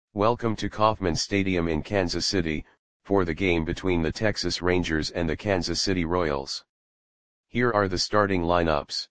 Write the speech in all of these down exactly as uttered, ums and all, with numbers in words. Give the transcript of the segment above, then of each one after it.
Welcome to Kauffman Stadium in Kansas City, for the game between the Texas Rangers and the Kansas City Royals. Here are the starting lineups.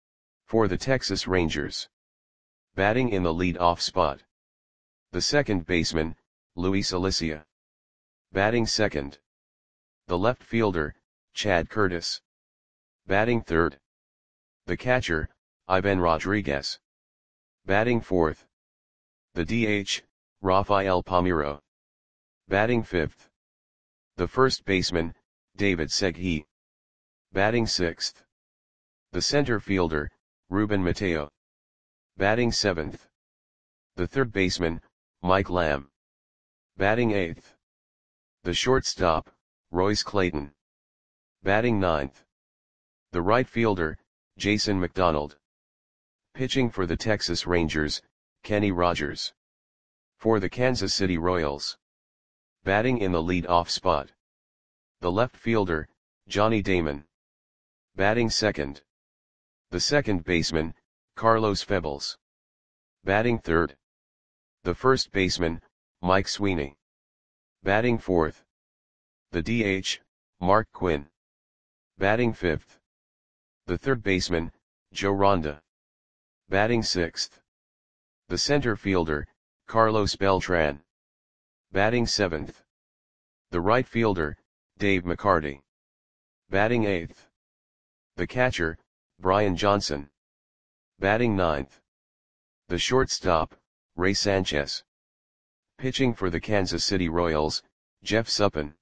For the Texas Rangers. Batting in the lead-off spot. The second baseman, Luis Alicia. Batting second. The left fielder, Chad Curtis. Batting third. The catcher, Ivan Rodriguez. Batting fourth. The D H, Rafael Palmeiro. Batting fifth. The first baseman, David Segui. Batting sixth. The center fielder, Ruben Mateo. Batting seventh. The third baseman, Mike Lamb. Batting eighth. The shortstop, Royce Clayton. Batting ninth. The right fielder, Jason McDonald. Pitching for the Texas Rangers, Kenny Rogers. For the Kansas City Royals. Batting in the lead-off spot. The left fielder, Johnny Damon. Batting second. The second baseman, Carlos Febles. Batting third. The first baseman, Mike Sweeney. Batting fourth. The D H, Mark Quinn. Batting fifth. The third baseman, Joe Ronda. Batting sixth. The center fielder, Carlos Beltran. Batting seventh. The right fielder, Dave McCarty. Batting eighth. The catcher, Brian Johnson. Batting ninth. The shortstop, Ray Sanchez. Pitching for the Kansas City Royals, Jeff Suppan.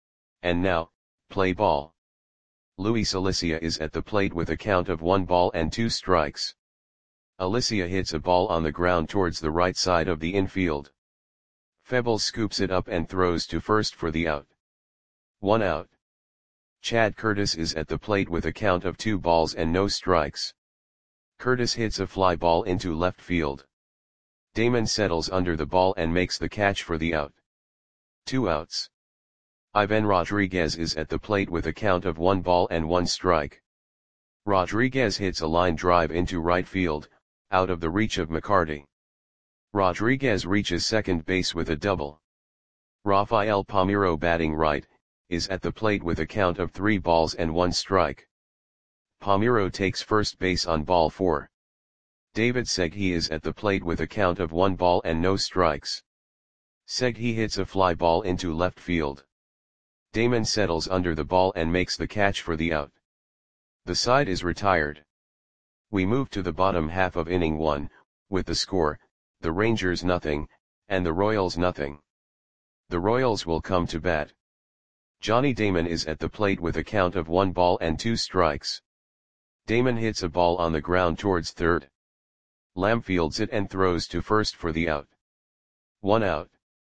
And now, play ball. Luis Alicia is at the plate with a count of one ball and two strikes. Alicia hits a ball on the ground towards the right side of the infield. Febles scoops it up and throws to first for the out. One out. Chad Curtis is at the plate with a count of two balls and no strikes. Curtis hits a fly ball into left field. Damon settles under the ball and makes the catch for the out. Two outs. Ivan Rodriguez is at the plate with a count of one ball and one strike. Rodriguez hits a line drive into right field, out of the reach of McCarty. Rodriguez reaches second base with a double. Rafael Palmeiro, batting right, is at the plate with a count of three balls and one strike. Palmeiro takes first base on ball four. David Segui is at the plate with a count of one ball and no strikes. Segui hits a fly ball into left field. Damon settles under the ball and makes the catch for the out. The side is retired. We move to the bottom half of inning one, with the score, the Rangers nothing, and the Royals nothing. The Royals will come to bat. Johnny Damon is at the plate with a count of one ball and two strikes. Damon hits a ball on the ground towards third. Lamb fields it and throws to first for the out. One out.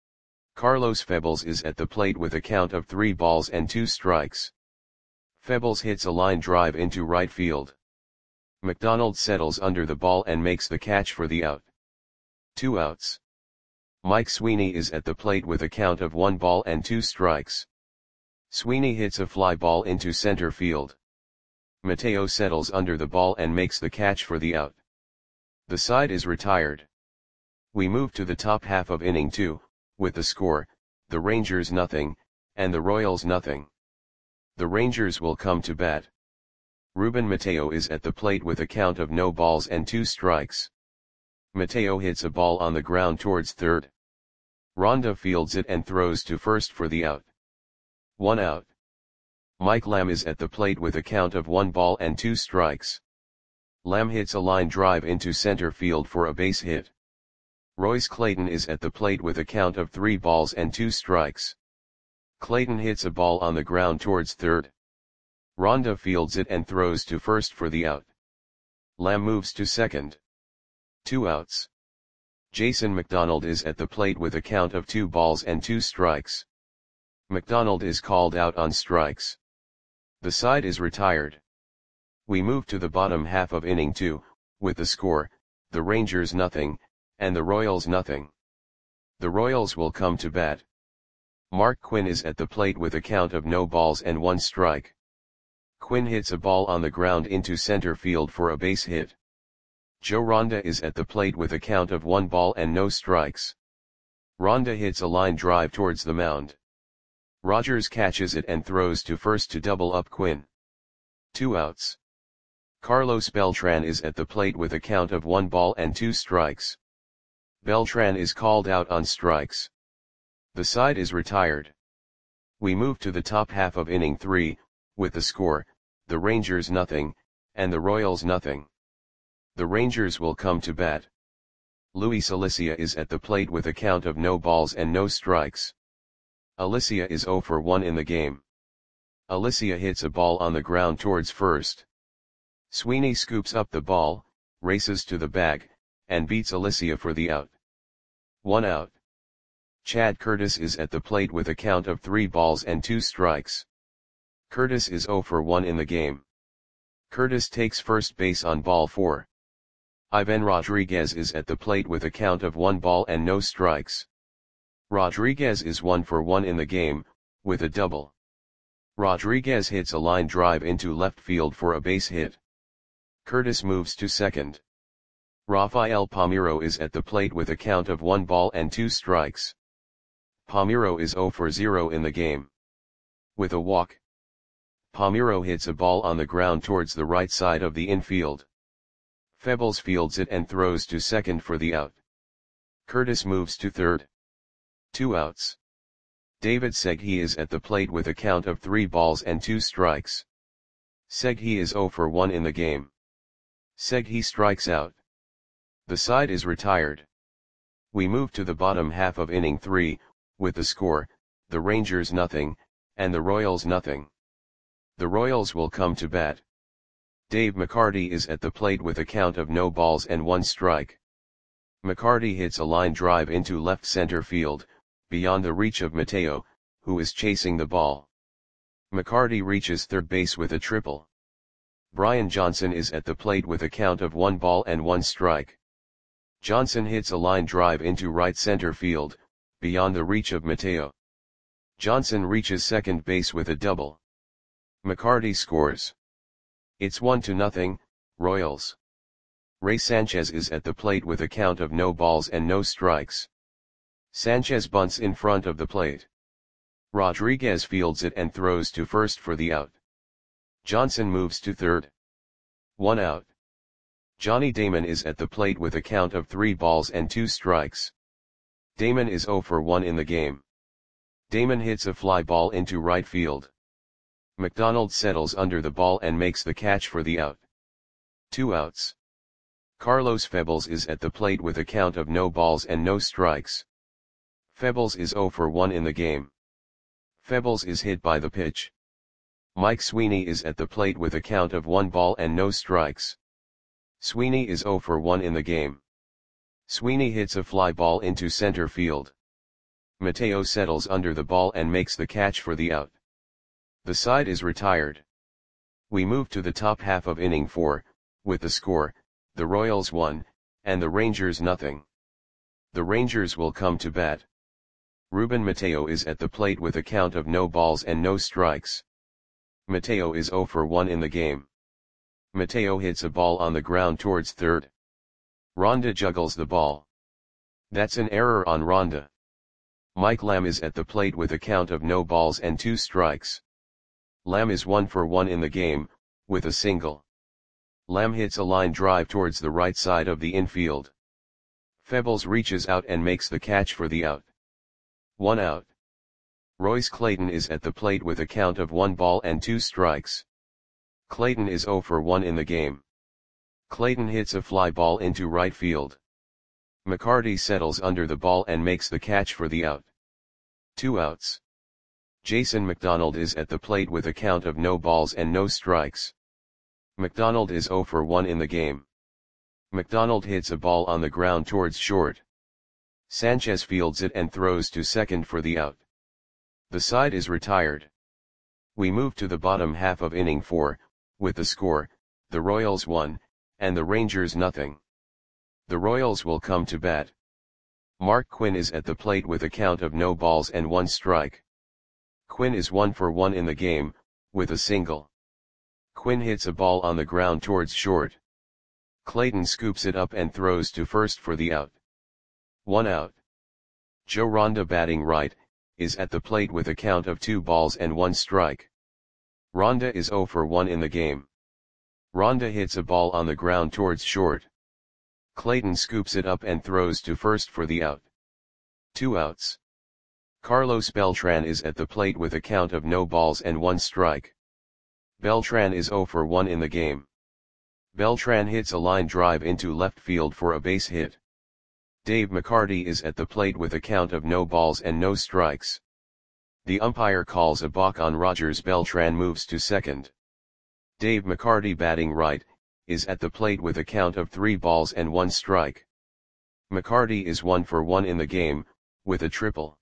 Carlos Febles is at the plate with a count of three balls and two strikes. Febles hits a line drive into right field. McDonald settles under the ball and makes the catch for the out. Two outs. Mike Sweeney is at the plate with a count of one ball and two strikes. Sweeney hits a fly ball into center field. Mateo settles under the ball and makes the catch for the out. The side is retired. We move to the top half of inning two, with the score, the Rangers nothing, and the Royals nothing. The Rangers will come to bat. Ruben Mateo is at the plate with a count of no balls and two strikes. Mateo hits a ball on the ground towards third. Ronda fields it and throws to first for the out. One out. Mike Lamb is at the plate with a count of one ball and two strikes. Lamb hits a line drive into center field for a base hit. Royce Clayton is at the plate with a count of three balls and two strikes. Clayton hits a ball on the ground towards third. Ronda fields it and throws to first for the out. Lamb moves to second. Two outs. Jason McDonald is at the plate with a count of two balls and two strikes. McDonald is called out on strikes. The side is retired. We move to the bottom half of inning two, with the score, the Rangers nothing, and the Royals nothing. The Royals will come to bat. Mark Quinn is at the plate with a count of no balls and one strike. Quinn hits a ball on the ground into center field for a base hit. Joe Ronda is at the plate with a count of one ball and no strikes. Rhonda hits a line drive towards the mound. Rogers catches it and throws to first to double up Quinn. Two outs. Carlos Beltran is at the plate with a count of one ball and two strikes. Beltran is called out on strikes. The side is retired. We move to the top half of inning three, with the score, the Rangers nothing, and the Royals nothing. The Rangers will come to bat. Luis Alicia is at the plate with a count of no balls and no strikes. Alicia is zero for one in the game. Alicia hits a ball on the ground towards first. Sweeney scoops up the ball, races to the bag, and beats Alicia for the out. One out. Chad Curtis is at the plate with a count of three balls and two strikes. Curtis is zero for one in the game. Curtis takes first base on ball four. Ivan Rodriguez is at the plate with a count of one ball and no strikes. Rodriguez is one for one in the game, with a double. Rodriguez hits a line drive into left field for a base hit. Curtis moves to second. Rafael Palmeiro is at the plate with a count of one ball and two strikes. Palmeiro is zero for zero in the game. With a walk, Palmeiro hits a ball on the ground towards the right side of the infield. Febles fields it and throws to second for the out. Curtis moves to third. Two outs. David Segui is at the plate with a count of three balls and two strikes. Segui is zero for one in the game. Segui strikes out. The side is retired. We move to the bottom half of inning three, with the score, the Rangers nothing, and the Royals nothing. The Royals will come to bat. Dave McCarty is at the plate with a count of no balls and one strike. McCarty hits a line drive into left center field, beyond the reach of Mateo, who is chasing the ball. McCarty reaches third base with a triple. Brian Johnson is at the plate with a count of one ball and one strike. Johnson hits a line drive into right center field, beyond the reach of Mateo. Johnson reaches second base with a double. McCarty scores. It's one to nothing, Royals. Ray Sanchez is at the plate with a count of no balls and no strikes. Sanchez bunts in front of the plate. Rodriguez fields it and throws to first for the out. Johnson moves to third. One out. Johnny Damon is at the plate with a count of three balls and two strikes. Damon is zero for one in the game. Damon hits a fly ball into right field. McDonald settles under the ball and makes the catch for the out. Two outs. Carlos Febles is at the plate with a count of no balls and no strikes. Febles is zero for one in the game. Febles is hit by the pitch. Mike Sweeney is at the plate with a count of one ball and no strikes. Sweeney is zero for one in the game. Sweeney hits a fly ball into center field. Mateo settles under the ball and makes the catch for the out. The side is retired. We move to the top half of inning four, with the score, the Royals one, and the Rangers nothing. The Rangers will come to bat. Ruben Mateo is at the plate with a count of no balls and no strikes. Mateo is zero for one in the game. Mateo hits a ball on the ground towards third. Rhonda juggles the ball. That's an error on Rhonda. Mike Lamb is at the plate with a count of no balls and two strikes. Lamb is one for one in the game, with a single. Lamb hits a line drive towards the right side of the infield. Febles reaches out and makes the catch for the out. One out. Royce Clayton is at the plate with a count of one ball and two strikes. Clayton is zero for one in the game. Clayton hits a fly ball into right field. McCarty settles under the ball and makes the catch for the out. Two outs. Jason McDonald is at the plate with a count of no balls and no strikes. McDonald is zero for one in the game. McDonald hits a ball on the ground towards short. Sanchez fields it and throws to second for the out. The side is retired. We move to the bottom half of inning four, with the score, the Royals one, and the Rangers nothing. The Royals will come to bat. Mark Quinn is at the plate with a count of no balls and one strike. Quinn is one for one in the game, with a single. Quinn hits a ball on the ground towards short. Clayton scoops it up and throws to first for the out. One out. Joe Ronda batting right, is at the plate with a count of two balls and one strike. Ronda is zero for one in the game. Ronda hits a ball on the ground towards short. Clayton scoops it up and throws to first for the out. Two outs. Carlos Beltran is at the plate with a count of no balls and one strike. Beltran is zero for one in the game. Beltran hits a line drive into left field for a base hit. Dave McCarty is at the plate with a count of no balls and no strikes. The umpire calls a balk on Rogers. Beltran moves to second. Dave McCarty batting right, is at the plate with a count of three balls and one strike. McCarty is one for one in the game, with a triple.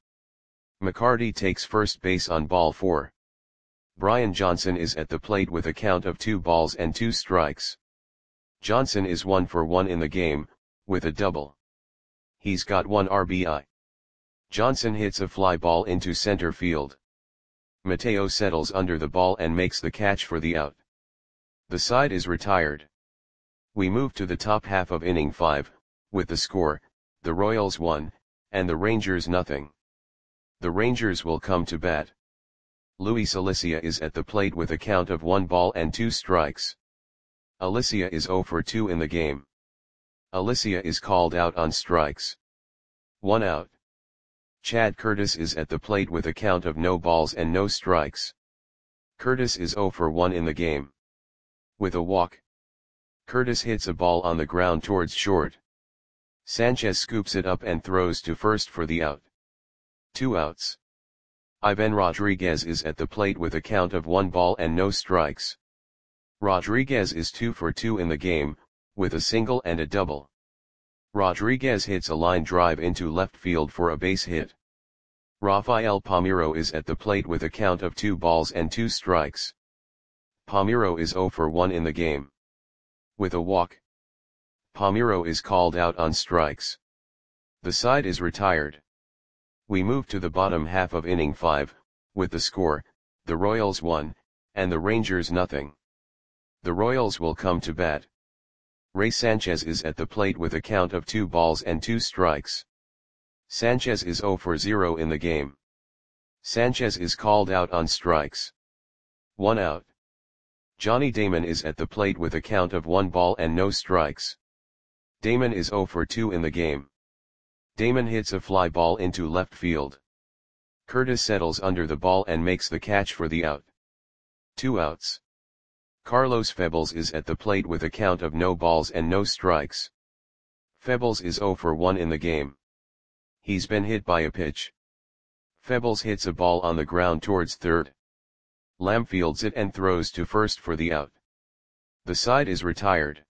McCarty takes first base on ball four. Brian Johnson is at the plate with a count of two balls and two strikes. Johnson is one for one in the game, with a double. He's got one R B I. Johnson hits a fly ball into center field. Mateo settles under the ball and makes the catch for the out. The side is retired. We move to the top half of inning five, with the score, the Royals one, and the Rangers nothing. The Rangers will come to bat. Luis Alicia is at the plate with a count of one ball and two strikes. Alicia is zero for two in the game. Alicia is called out on strikes. One out. Chad Curtis is at the plate with a count of no balls and no strikes. Curtis is zero for one in the game. With a walk. Curtis hits a ball on the ground towards short. Sanchez scoops it up and throws to first for the out. Two outs. Ivan Rodriguez is at the plate with a count of one ball and no strikes. Rodriguez is two for two in the game, with a single and a double. Rodriguez hits a line drive into left field for a base hit. Rafael Palmeiro is at the plate with a count of two balls and two strikes. Palmeiro is zero for one in the game. With a walk. Palmeiro is called out on strikes. The side is retired. We move to the bottom half of inning five, with the score, the Royals one, and the Rangers nothing. The Royals will come to bat. Ray Sanchez is at the plate with a count of two balls and two strikes. Sanchez is zero for zero in the game. Sanchez is called out on strikes. One out. Johnny Damon is at the plate with a count of one ball and no strikes. Damon is zero for two in the game. Damon hits a fly ball into left field. Curtis settles under the ball and makes the catch for the out. Two outs. Carlos Febles is at the plate with a count of no balls and no strikes. Febles is zero for one in the game. He's been hit by a pitch. Febles hits a ball on the ground towards third. Lamb fields it and throws to first for the out. The side is retired.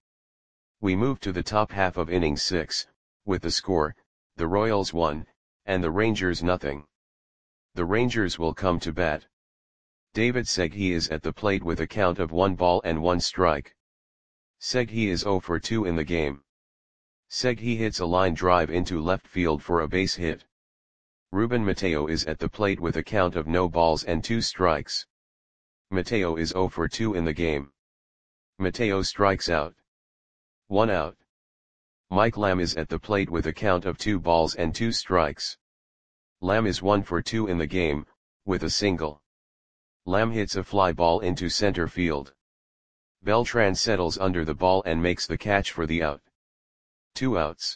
We move to the top half of inning six, with the score, the Royals one, and the Rangers nothing. The Rangers will come to bat. David Segui is at the plate with a count of one ball and one strike. Segui is zero for two in the game. Segui hits a line drive into left field for a base hit. Ruben Mateo is at the plate with a count of no balls and two strikes. Mateo is zero for two in the game. Mateo strikes out. One out. Mike Lamb is at the plate with a count of two balls and two strikes. Lamb is one for two in the game, with a single. Lamb hits a fly ball into center field. Beltran settles under the ball and makes the catch for the out. Two outs.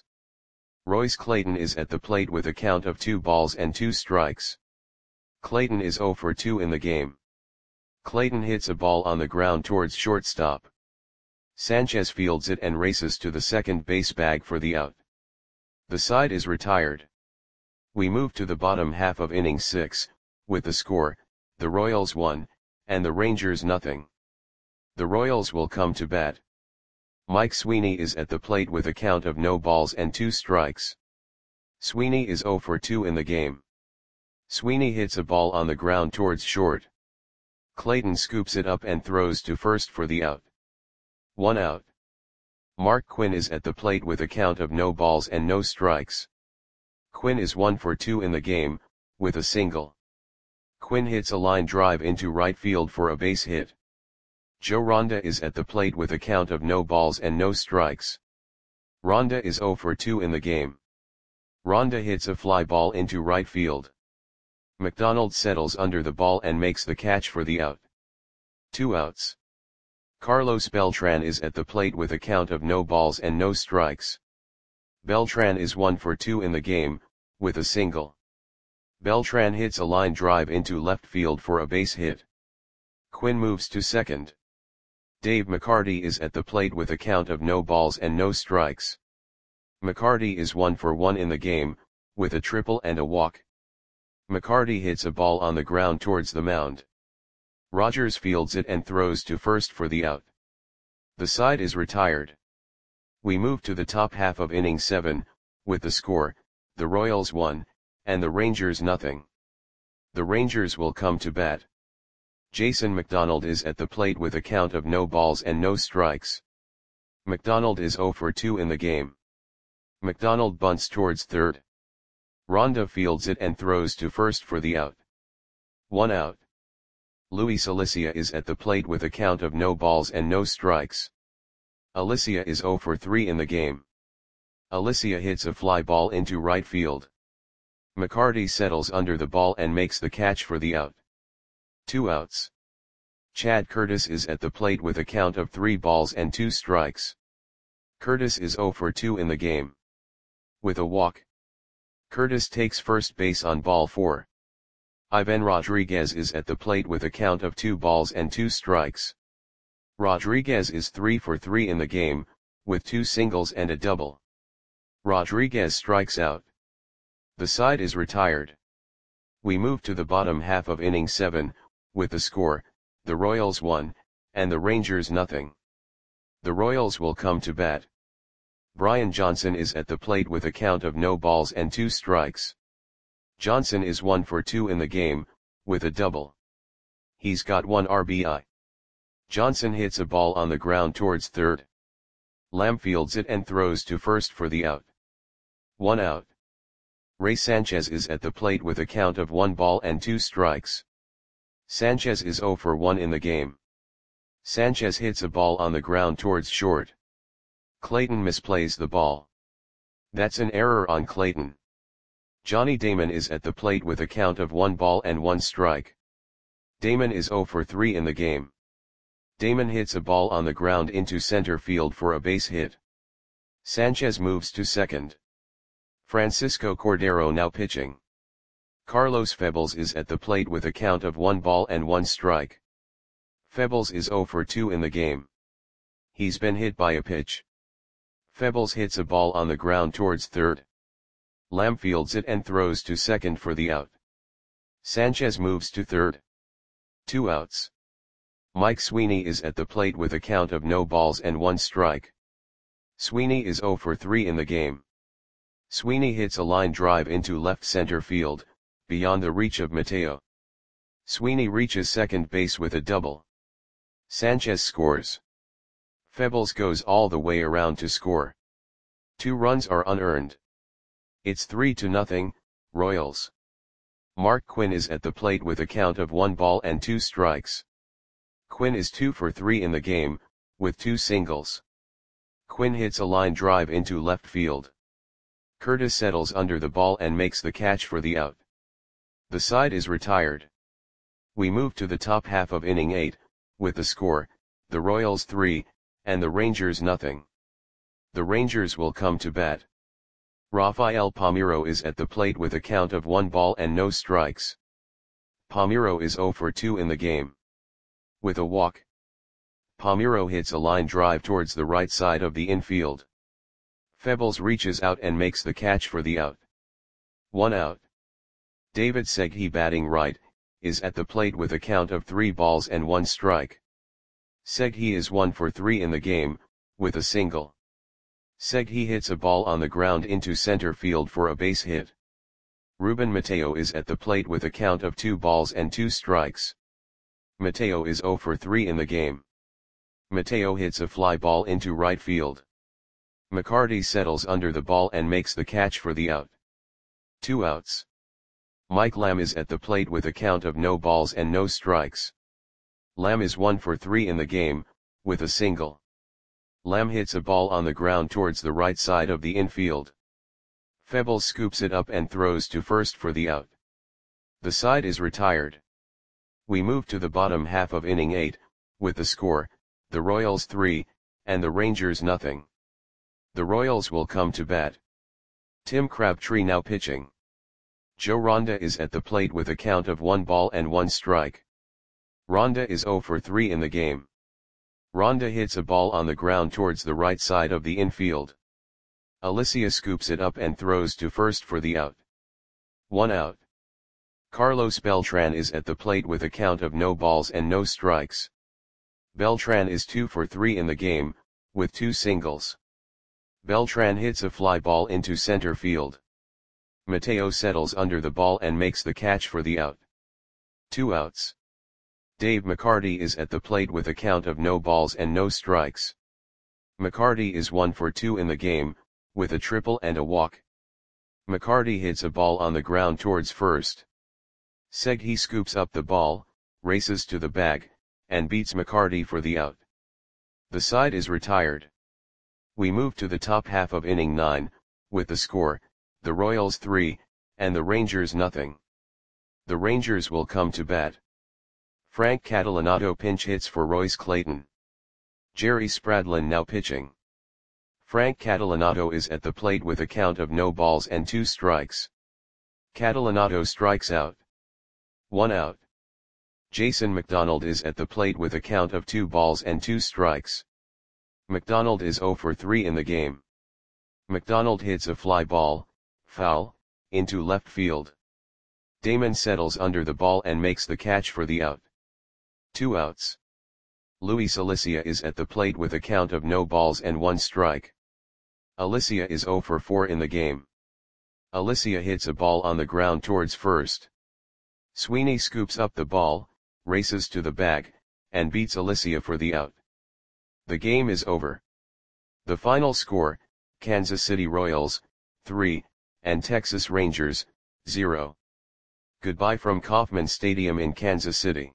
Royce Clayton is at the plate with a count of two balls and two strikes. Clayton is zero for two in the game. Clayton hits a ball on the ground towards shortstop. Sanchez fields it and races to the second base bag for the out. The side is retired. We move to the bottom half of inning six, with the score, the Royals one, and the Rangers nothing. The Royals will come to bat. Mike Sweeney is at the plate with a count of no balls and two strikes. Sweeney is zero for two in the game. Sweeney hits a ball on the ground towards short. Clayton scoops it up and throws to first for the out. One out. Mark Quinn is at the plate with a count of no balls and no strikes. Quinn is one for two in the game, with a single. Quinn hits a line drive into right field for a base hit. Joe Ronda is at the plate with a count of no balls and no strikes. Ronda is zero for two in the game. Rhonda hits a fly ball into right field. McDonald settles under the ball and makes the catch for the out. Two outs. Carlos Beltran is at the plate with a count of no balls and no strikes. Beltran is one for two in the game, with a single. Beltran hits a line drive into left field for a base hit. Quinn moves to second. Dave McCarty is at the plate with a count of no balls and no strikes. McCarty is one for one in the game, with a triple and a walk. McCarty hits a ball on the ground towards the mound. Rogers fields it and throws to first for the out. The side is retired. We move to the top half of inning seven, with the score, the Royals one, and the Rangers nothing. The Rangers will come to bat. Jason McDonald is at the plate with a count of no balls and no strikes. McDonald is zero for two in the game. McDonald bunts towards third. Rhonda fields it and throws to first for the out. One out. Luis Alicia is at the plate with a count of no balls and no strikes. Alicia is zero for three in the game. Alicia hits a fly ball into right field. McCarty settles under the ball and makes the catch for the out. Two outs. Chad Curtis is at the plate with a count of three balls and two strikes. Curtis is zero for two in the game. With a walk. Curtis takes first base on ball four. Ivan Rodriguez is at the plate with a count of two balls and two strikes. Rodriguez is three for three in the game, with two singles and a double. Rodriguez strikes out. The side is retired. We move to the bottom half of inning seven, with the score, the Royals one, and the Rangers nothing. The Royals will come to bat. Brian Johnson is at the plate with a count of no balls and two strikes. Johnson is one for two in the game, with a double. He's got one R B I. Johnson hits a ball on the ground towards third. Lamb fields it and throws to first for the out. One out. Ray Sanchez is at the plate with a count of one ball and two strikes. Sanchez is zero for one in the game. Sanchez hits a ball on the ground towards short. Clayton misplays the ball. That's an error on Clayton. Johnny Damon is at the plate with a count of one ball and one strike. Damon is zero for three in the game. Damon hits a ball on the ground into center field for a base hit. Sanchez moves to second. Francisco Cordero now pitching. Carlos Febles is at the plate with a count of one ball and one strike. Febles is zero for two in the game. He's been hit by a pitch. Febles hits a ball on the ground towards third. Lamb fields it and throws to second for the out. Sanchez moves to third. Two outs. Mike Sweeney is at the plate with a count of no balls and one strike. Sweeney is zero for three in the game. Sweeney hits a line drive into left center field, beyond the reach of Mateo. Sweeney reaches second base with a double. Sanchez scores. Febles goes all the way around to score. Two runs are unearned. It's three to nothing, Royals. Mark Quinn is at the plate with a count of one ball and two strikes. Quinn is two for three in the game, with two singles. Quinn hits a line drive into left field. Curtis settles under the ball and makes the catch for the out. The side is retired. We move to the top half of inning eight, with the score, the Royals three, and the Rangers nothing. The Rangers will come to bat. Rafael Palmeiro is at the plate with a count of one ball and no strikes. Palmeiro is zero for two in the game. With a walk. Palmeiro hits a line drive towards the right side of the infield. Febles reaches out and makes the catch for the out. One out. David Segui, batting right, is at the plate with a count of three balls and one strike. Segui is one for three in the game, with a single. Segui hits a ball on the ground into center field for a base hit. Ruben Mateo is at the plate with a count of two balls and two strikes. Mateo is zero for three in the game. Mateo hits a fly ball into right field. McCarty settles under the ball and makes the catch for the out. Two outs. Mike Lamb is at the plate with a count of no balls and no strikes. Lamb is one for three in the game, with a single. Lamb hits a ball on the ground towards the right side of the infield. Febles scoops it up and throws to first for the out. The side is retired. We move to the bottom half of inning eight, with the score, the Royals three, and the Rangers nothing. The Royals will come to bat. Tim Crabtree now pitching. Joe Ronda is at the plate with a count of one ball and one strike. Ronda is zero for three in the game. Ronda hits a ball on the ground towards the right side of the infield. Alicia scoops it up and throws to first for the out. One out. Carlos Beltran is at the plate with a count of no balls and no strikes. Beltran is two for three in the game, with two singles. Beltran hits a fly ball into center field. Mateo settles under the ball and makes the catch for the out. Two outs. Dave McCarty is at the plate with a count of no balls and no strikes. McCarty is one for two in the game, with a triple and a walk. McCarty hits a ball on the ground towards first. Segui scoops up the ball, races to the bag, and beats McCarty for the out. The side is retired. We move to the top half of inning nine, with the score, the Royals three, and the Rangers nothing. The Rangers will come to bat. Frank Catalanato pinch hits for Royce Clayton. Jerry Spradlin now pitching. Frank Catalanato is at the plate with a count of no balls and two strikes. Catalanato strikes out. One out. Jason McDonald is at the plate with a count of two balls and two strikes. McDonald is zero for three in the game. McDonald hits a fly ball, foul, into left field. Damon settles under the ball and makes the catch for the out. Two outs. Luis Alicia is at the plate with a count of no balls and one strike. Alicia is zero for four in the game. Alicia hits a ball on the ground towards first. Sweeney scoops up the ball, races to the bag, and beats Alicia for the out. The game is over. The final score, Kansas City Royals, three, and Texas Rangers, zero. Goodbye from Kauffman Stadium in Kansas City.